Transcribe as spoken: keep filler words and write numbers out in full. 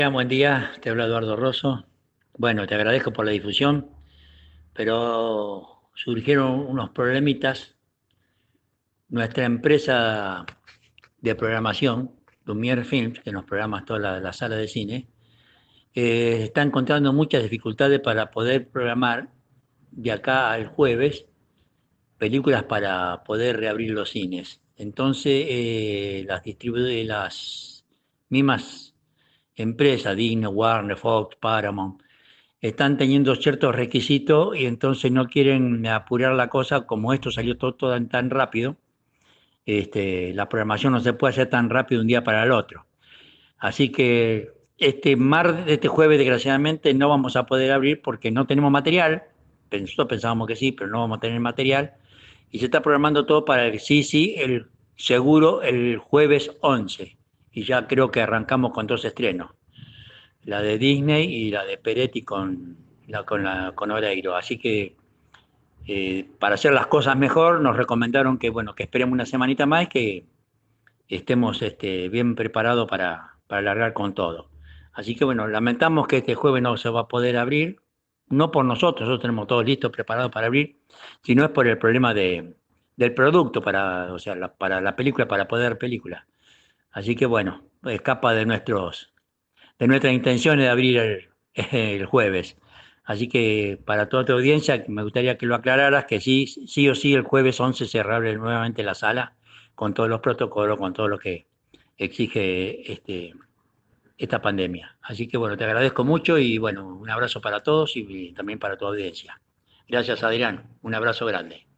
Buen día, te habla Eduardo Rosso. Bueno, te agradezco por la difusión, pero surgieron unos problemitas. Nuestra empresa de programación, Lumière Films, que nos programa toda la, la sala de cine, eh, está encontrando muchas dificultades para poder programar de acá al jueves películas para poder reabrir los cines. Entonces, eh, las distribu- las mismas empresas, Disney, Warner, Fox, Paramount, están teniendo ciertos requisitos y entonces no quieren apurar la cosa, como esto salió todo, todo tan rápido. Este, la programación no se puede hacer tan rápido de un día para el otro. Así que este mar, este jueves, desgraciadamente, no vamos a poder abrir porque no tenemos material. Nosotros pensábamos que sí, pero no vamos a tener material. Y se está programando todo para el sí, sí, el seguro el jueves once. Y ya creo que arrancamos con dos estrenos, la de Disney y la de Peretti con, la, con, la, con Oreiro. Así que eh, para hacer las cosas mejor nos recomendaron que, bueno, que esperemos una semanita más y que estemos este, bien preparados para, para largar con todo. Así que bueno, lamentamos que este jueves no se va a poder abrir, no por nosotros, nosotros tenemos todo listo, preparado para abrir, sino es por el problema de, del producto para, o sea, la, para la película, para poder ver película. Así que bueno, escapa de nuestros de nuestras intenciones de abrir el, el jueves. Así que para toda tu audiencia, me gustaría que lo aclararas, que sí, sí o sí el jueves once se reabre nuevamente la sala con todos los protocolos, con todo lo que exige este, esta pandemia. Así que bueno, te agradezco mucho y bueno, un abrazo para todos y también para tu audiencia. Gracias, Adrián. Un abrazo grande.